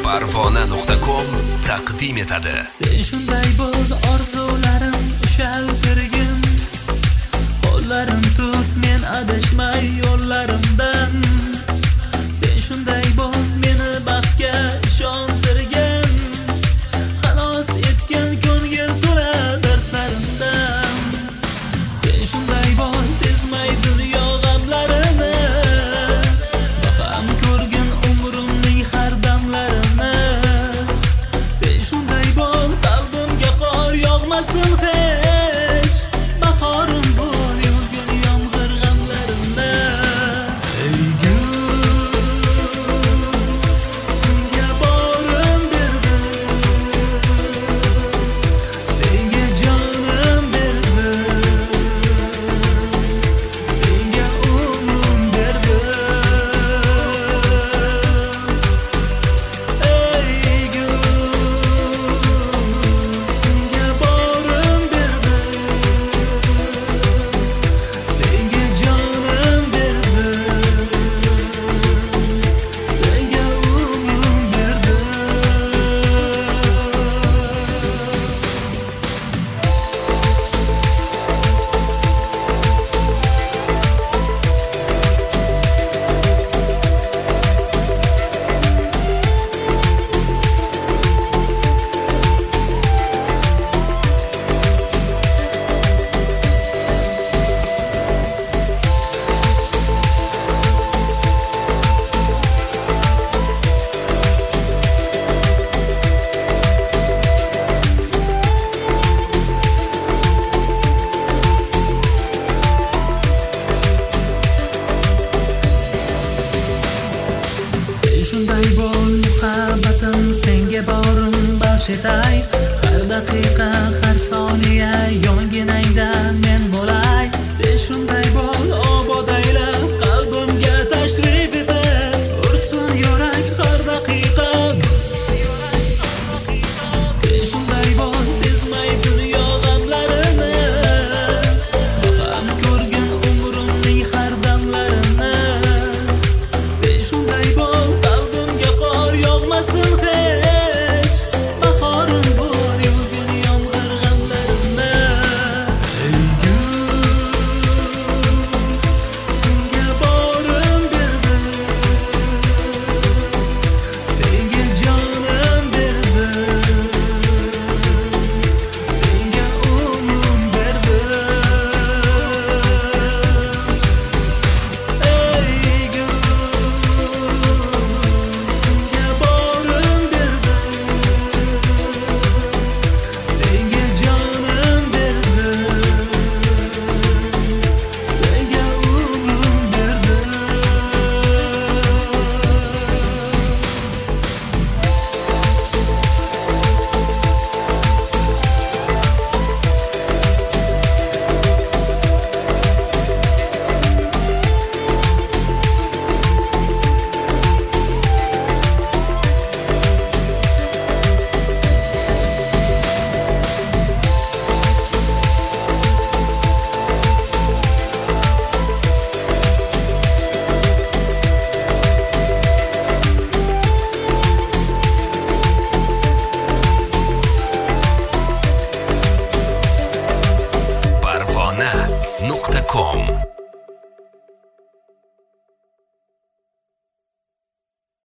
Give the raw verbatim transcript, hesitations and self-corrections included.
parvona nuqta com taqdim etadi. Sen shunday bo'l, orzularim ushaltirgin. Qo'llarim tut, men adashmay yo'llarimdan. Sen shunday bo'l, meni baxtga ishontirgin. Xalos etgan ko'ngil to'la dardlarimdan. Sen shunday bo'l, sezmay dunyo g'amlarini. Baham ko'rgin umrimning har damlarini. Sen shunday bo'l, qalbimga qor yog'masin hech. Bahorim bo'l, yog'gan yomg'ir g'amlarimda. Ey gul, senga borim berdim. Senga jonim berdim. Senga umrim berdim. Ey gul, senga borim berdim. Senga jonim berdim. Senga umrim berdim. Sen shunday bo'l, muhabbatim senga borim baxsh etay. Har daqiqa